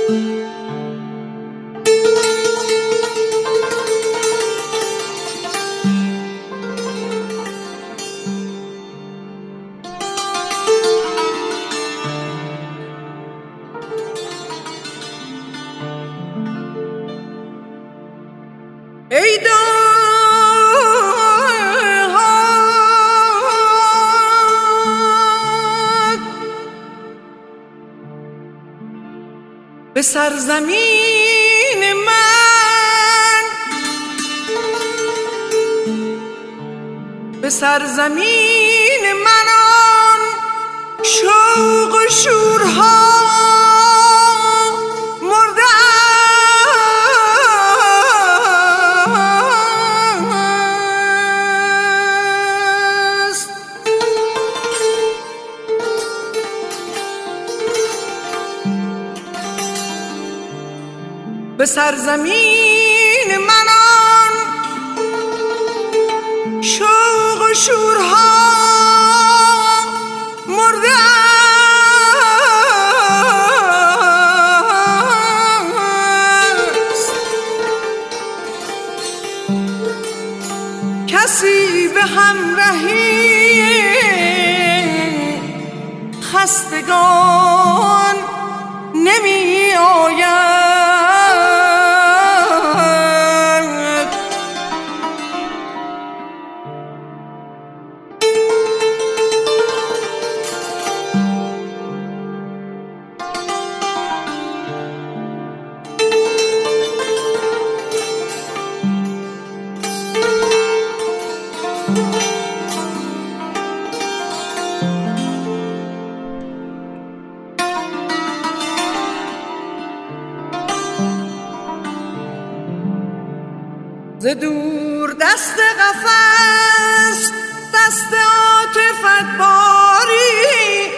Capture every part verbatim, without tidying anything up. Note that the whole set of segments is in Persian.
ای داغ به سرزمین من، به سرزمین من آن شوق و شورها به سرزمین من آن شوق و شورها مرده است. کسی به همراهی خستگان نمی آید. ز دور دست قفس دست عاطفت باری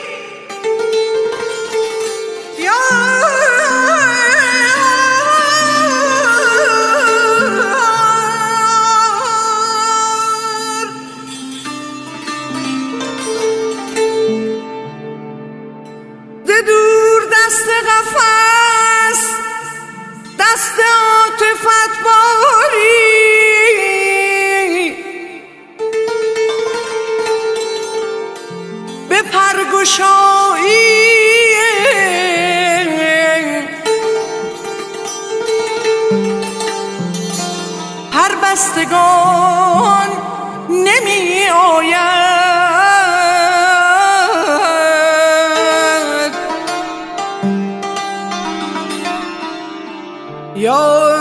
ز دور دست قفس دست عاطفت باری به پرگشایی پربستگان نمی آید. یا